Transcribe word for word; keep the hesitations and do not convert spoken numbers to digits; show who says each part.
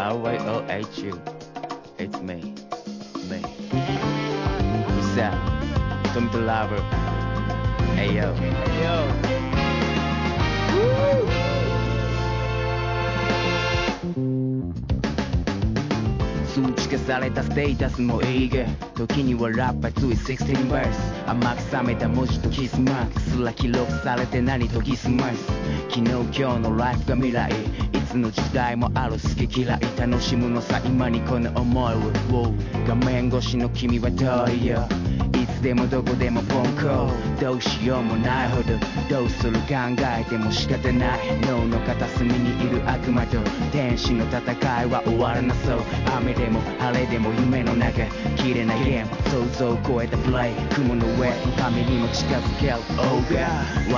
Speaker 1: L Y O H U It's me Me What's up? Tommy the Lover Hey yo
Speaker 2: Hey yo
Speaker 1: 数値化されたステータスもいいげ時にはラッパーついじゅうろくバース甘く冷めた文字とキスマークすら記録されて何とギスマス昨日今日のライフが未来いつの時代もある好き嫌い楽しむのさ今にこの思いを画面越しの君は遠いよいつでもどこでもポンコどうしようもないほどどうする考えても仕方ない脳の片隅にいる悪魔と天使の戦いは終わらなそう雨でも晴れでも夢の中綺麗なゲーム想像を超えたプレイ雲の上神にも近づける Oh God